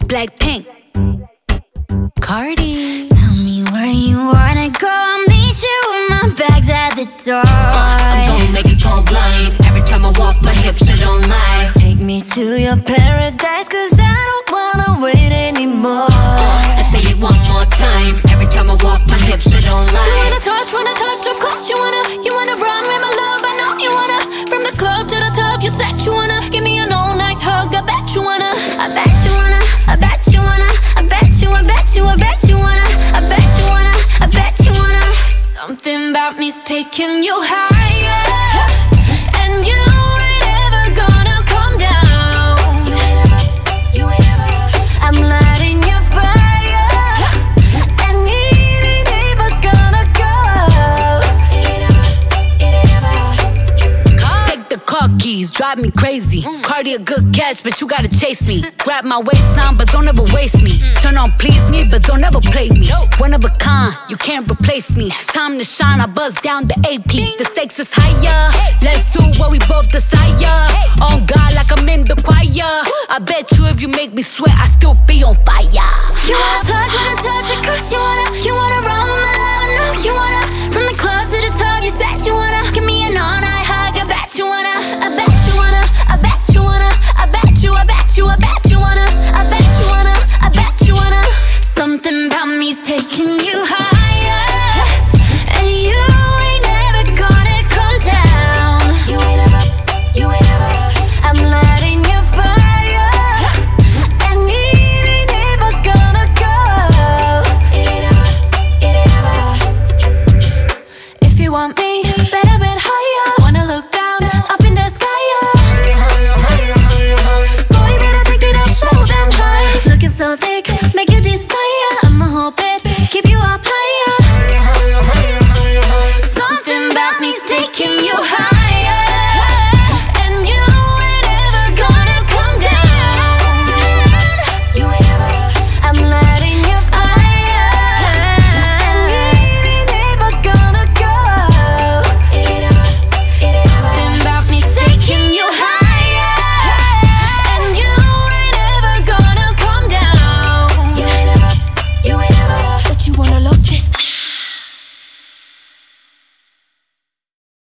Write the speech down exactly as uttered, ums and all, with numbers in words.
Blackpink, Cardi. Tell me where you wanna go, I'll meet you with my bags at the door. uh, I'm gon' make it go blind. Every time I walk, my hips are don't lie. Take me to your paradise, cause I don't wanna wait anymore. I say it one more time. Every time I walk, my hips are don't You lie. wanna touch, wanna touch, of course you wanna. You wanna run with my love, I know you wanna. From the club to the top, you said you wanna. Give me an all-night hug, I bet you wanna. I bet you wanna, I bet you wanna. I bet you, I bet you, I bet you wanna. I bet you wanna, I bet you wanna. Something about me's taking you higher, and you ain't ever gonna come down. You ain't ever, you ain't ever. I'm lighting your fire, and it ain't ever gonna go out. It ain't ever, it ain't ever. Take the car keys, drive me crazy. Cardi a good catch, but you gotta chase me. Grab my waistline, but don't ever waste me. Turn on please me, but don't ever play me. One of a kind, you can't replace me. Time to shine, I buzz down the A P. The stakes is higher, let's do what we both desire. On God like I'm in the choir. I bet you if you make me sweat, I still be on fire. You wanna touch, wanna touch it, cause you wanna. You wanna run with my love, I know you wanna. From the club to the top, you said you wanna. Give me an all-night hug, I bet you wanna. I bet you wanna, I bet you wanna. I bet you, I bet you, I bet you wanna. I bet you wanna, I bet you wanna. Something about me's taking you higher, and you ain't never gonna come down. You ain't ever, you ain't ever. I'm lighting your fire, and it ain't ever gonna go out. It ain't ever, it ain't ever. If you want me, better bet higher. Wanna look down, up in the sky, yeah. Boy, better take it up so damn high. Looking so thick,